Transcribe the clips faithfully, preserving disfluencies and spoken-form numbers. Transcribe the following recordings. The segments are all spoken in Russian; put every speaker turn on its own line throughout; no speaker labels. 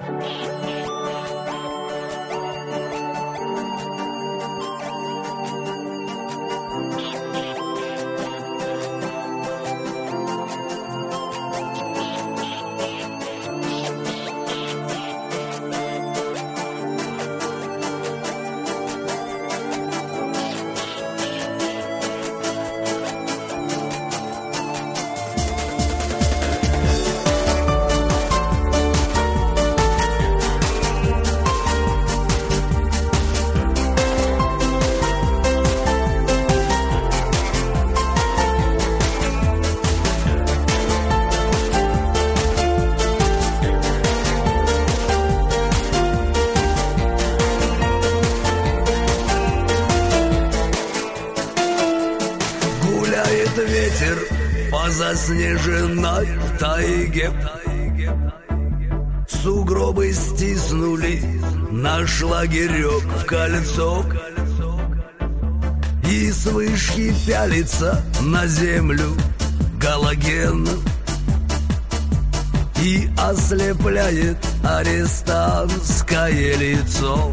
Ветер по заснеженной тайге, сугробы стиснули наш лагерек в кольцо, и с вышки пялится на землю галоген и ослепляет арестантское лицо.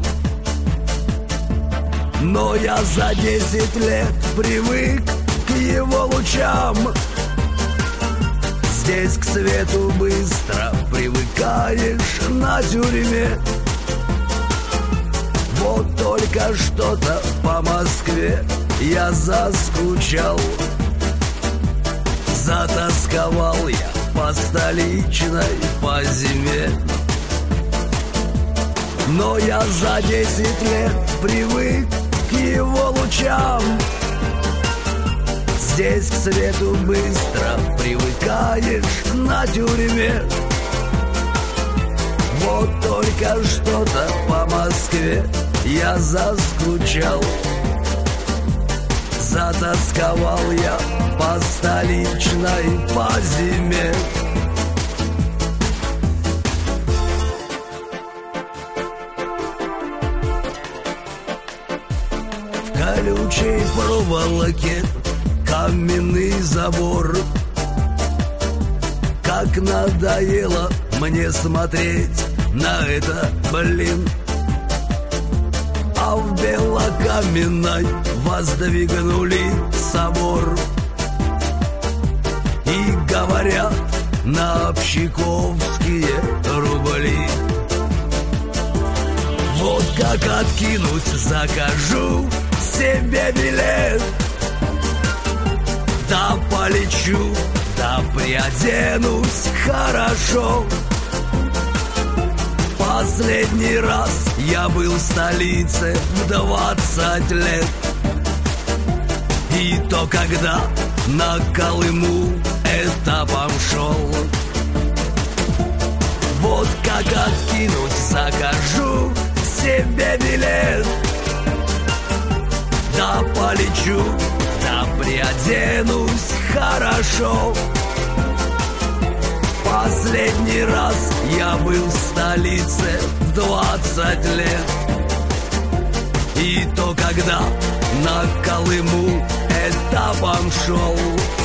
Но я за десять лет привык к его лучам. Здесь к свету быстро привыкаешь на тюрьме. Вот только что-то по Москве я заскучал. Затасковал я по столичной, по зиме. Но я за десять лет привык к его лучам. Здесь к свету быстро привыкаешь на тюрьме. Вот только что-то по Москве я заскучал. Затасковал я по столичной, по зиме. В колючей проволоке каменный забор. Как надоело мне смотреть на это, блин. А в белокаменной воздвигнули собор. И говорят на общаковские рубли. Вот как откинусь, закажу себе билет. Да полечу, да приоденусь хорошо. Последний раз я был в столице в двадцать лет. И то, когда на Колыму этапом шел. Вот как откинусь, закажу себе билет. Да полечу, да приоденусь хорошо. Последний раз я был в столице в двадцать лет. И то, когда на Колыму этапом шел.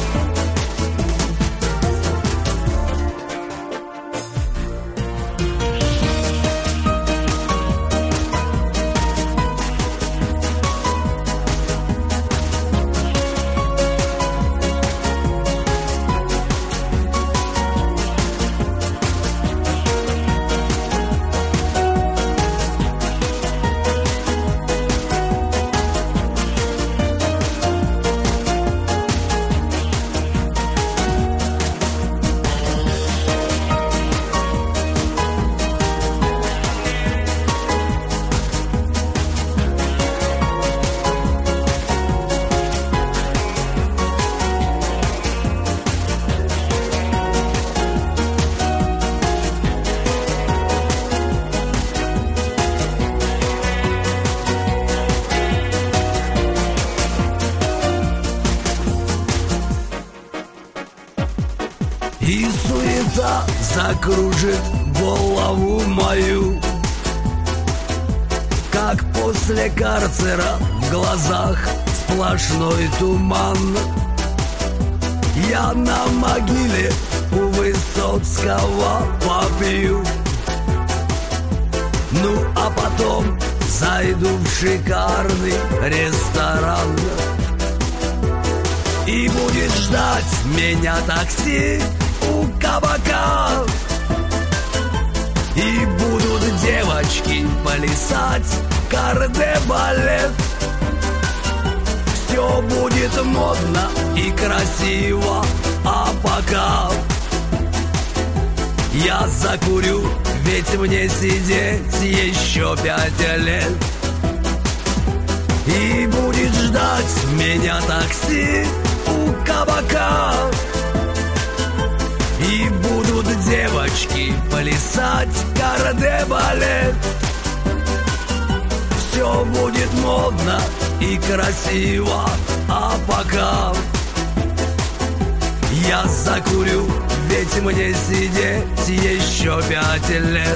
И суета закружит голову мою, как после карцера в глазах сплошной туман. Я на могиле у Высоцкого попью Ну а потом зайду в шикарный ресторан, и будет ждать меня такси у кабака, и будут девочки плясать кардебалет. Все будет модно и красиво, а пока я закурю, ведь мне сидеть еще пять лет. И будет ждать меня такси у кабака, и будут девочки плясать кардебалет. Все будет модно и красиво, а пока я закурю, ведь мне сидеть еще пять лет.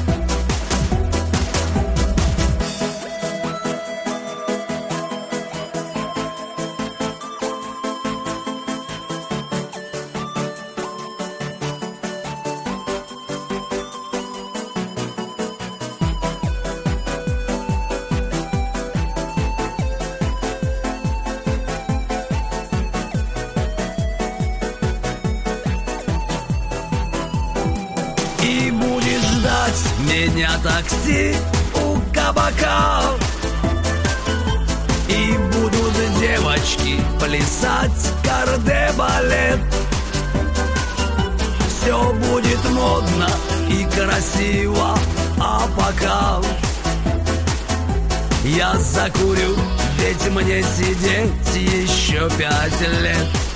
И будет ждать меня такси у кабака, и будут девочки плясать кардебалет. Все будет модно и красиво, а пока я закурю, ведь мне сидеть еще пять лет.